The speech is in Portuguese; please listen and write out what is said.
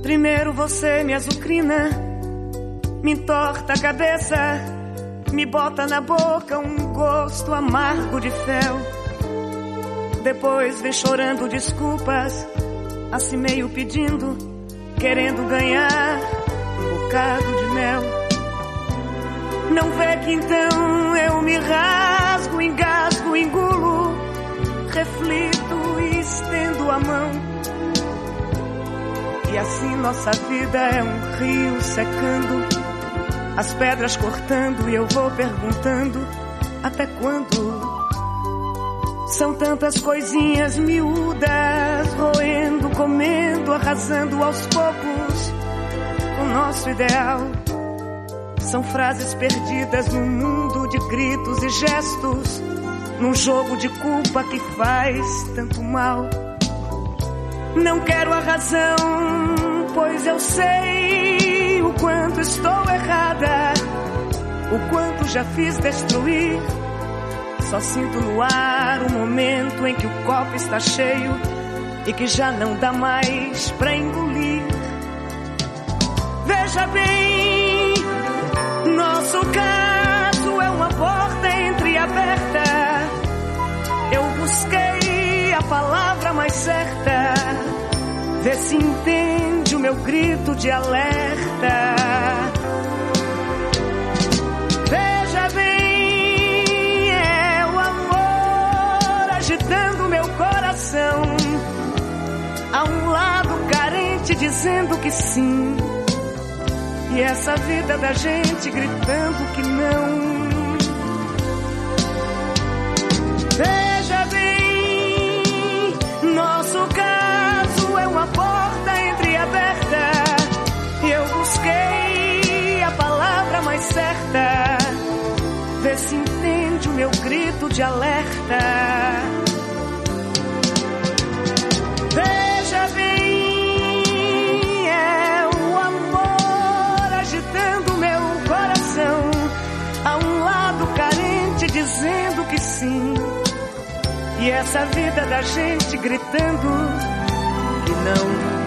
Primeiro você me azucrina, me entorta a cabeça, me bota na boca um gosto amargo de fel. Depois vem chorando desculpas, assim meio pedindo, querendo ganhar um bocado de mel. Não vê que então eu me rasgo, engasgo, engulo, reflito e estendo a mão. E assim nossa vida é um rio secando, as pedras cortando e eu vou perguntando até quando? São tantas coisinhas miúdas, roendo, comendo, arrasando aos poucos o nosso ideal. São frases perdidas num mundo de gritos e gestos, num jogo de culpa que faz tanto mal. Não quero a razão, pois eu sei o quanto estou errada, o quanto já fiz destruir. Só sinto no ar o momento em que o copo está cheio e que já não dá mais pra engolir. Veja bem, nosso caso é uma porta entreaberta. Eu busquei a palavra mais certa, vê se entende o meu grito de alerta. Veja bem, é o amor agitando meu coração. Há um lado carente dizendo que sim, e essa vida da gente gritando que não. Veja bem, nosso caso é uma porta entreaberta. Eu busquei a palavra mais certa, vê se entende o meu grito de alerta. Veja bem, é o amor agitando meu coração. Há um lado carente dizendo que sim, e essa vida da gente gritando que não.